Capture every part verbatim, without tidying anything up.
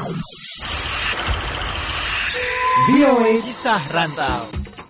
V O A Kisah Rantau.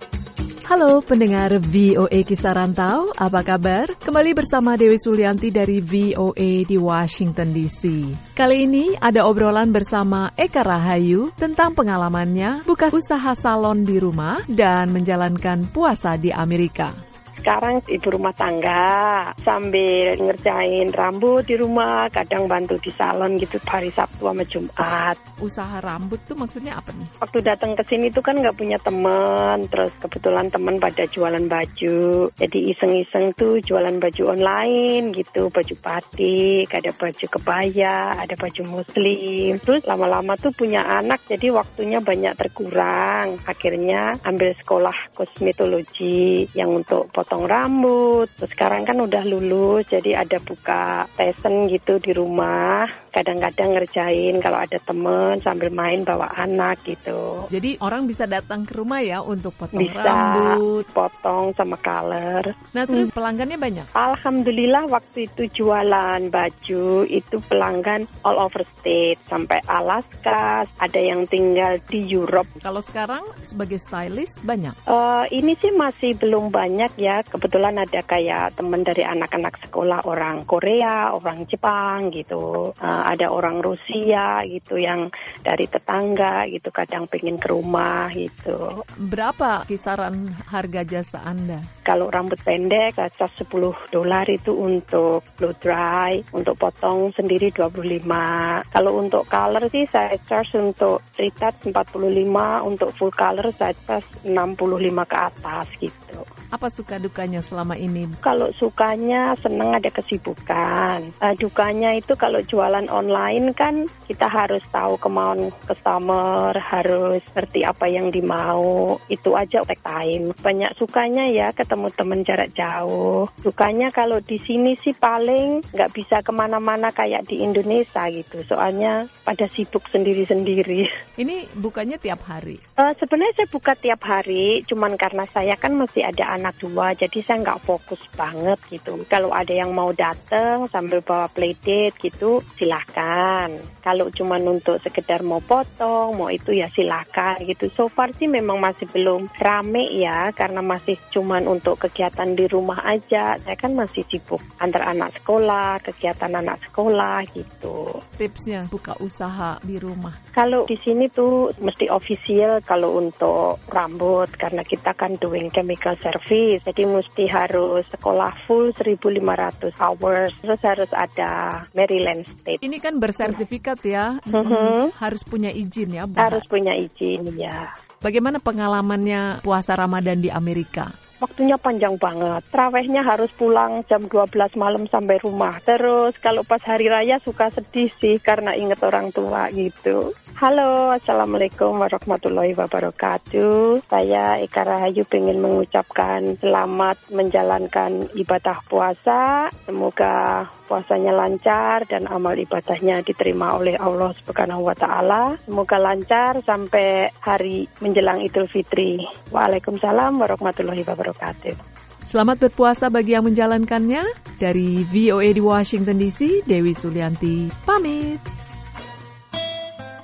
Halo pendengar V O A Kisah Rantau, apa kabar? Kembali bersama Dewi Sulianti dari V O A di Washington D C. Kali ini ada obrolan bersama Eka Rahayu tentang pengalamannya buka usaha salon di rumah dan menjalankan puasa di Amerika. Sekarang ibu rumah tangga, sambil ngerjain rambut di rumah, kadang bantu di salon gitu hari Sabtu sama Jumat. Usaha rambut tuh maksudnya apa nih? Waktu datang ke sini tuh kan nggak punya teman, terus kebetulan teman pada jualan baju, jadi iseng-iseng tuh jualan baju online gitu, baju batik, ada baju kebaya, ada baju muslim. Terus lama-lama tuh punya anak, jadi waktunya banyak terkurang. Akhirnya ambil sekolah kosmetologi yang untuk potong rambut. Terus sekarang kan udah lulus, jadi ada buka lesson gitu di rumah. Kadang-kadang ngerjain kalau ada temen sambil main bawa anak gitu. Jadi orang bisa datang ke rumah ya untuk potong bisa, rambut, potong sama color. Nah terus hmm. pelanggannya banyak? Alhamdulillah waktu itu jualan baju itu pelanggan all over state, sampai Alaska, ada yang tinggal di Europe. Kalau sekarang sebagai stylist banyak? Uh, ini sih masih belum banyak ya. Kebetulan ada kayak teman dari anak-anak sekolah orang Korea, orang Jepang gitu. Uh, ada orang Rusia gitu yang dari tetangga gitu, kadang pengen ke rumah gitu. Berapa kisaran harga jasa Anda? Kalau rambut pendek, saya sepuluh dolar itu untuk blow dry, untuk potong sendiri dua puluh lima. Kalau untuk color sih saya charge untuk retouch empat puluh lima, untuk full color saya charge enam puluh lima ke atas gitu. Apa suka dukanya selama ini? Kalau sukanya senang ada kesibukan. Uh, dukanya itu kalau jualan online kan kita harus tahu kemauan customer, harus ngerti apa yang dimau. Itu aja take time. Banyak sukanya ya ketemu teman jarak jauh. Dukanya kalau di sini sih paling nggak bisa kemana-mana kayak di Indonesia gitu. Soalnya pada sibuk sendiri-sendiri. Ini bukanya tiap hari? Uh, sebenarnya saya buka tiap hari, cuman karena saya kan masih ada anak dua, jadi saya nggak fokus banget gitu. Kalau ada yang mau datang sambil bawa playdate gitu, silahkan. Kalau cuma untuk sekedar mau potong, mau itu ya silahkan gitu. So far sih memang masih belum rame ya, karena masih cuma untuk kegiatan di rumah aja. Saya kan masih sibuk antar anak sekolah, kegiatan anak sekolah gitu. Tipsnya buka usaha di rumah? Kalau di sini tuh mesti official kalau untuk rambut, karena kita kan doing chemical service, jadi mesti harus sekolah full seribu lima ratus hours, terus harus ada Maryland State. Ini kan bersertifikat ya, mm-hmm. harus punya izin ya? Bu? Harus punya izin ya. Bagaimana pengalamannya puasa Ramadan di Amerika? Waktunya panjang banget. Tarawihnya harus pulang jam dua belas malam sampai rumah. Terus kalau pas hari raya suka sedih sih karena inget orang tua gitu. Halo, Assalamualaikum warahmatullahi wabarakatuh. Saya Eka Rahayu pengen mengucapkan selamat menjalankan ibadah puasa. Semoga puasanya lancar dan amal ibadahnya diterima oleh Allah Subhanahu wa taala. Semoga lancar sampai hari menjelang Idul Fitri. Waalaikumsalam warahmatullahi wabarakatuh. Selamat berpuasa bagi yang menjalankannya. Dari V O A di Washington D C, Dewi Sulianti pamit.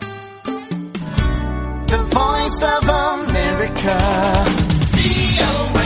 The Voice of America, V O A.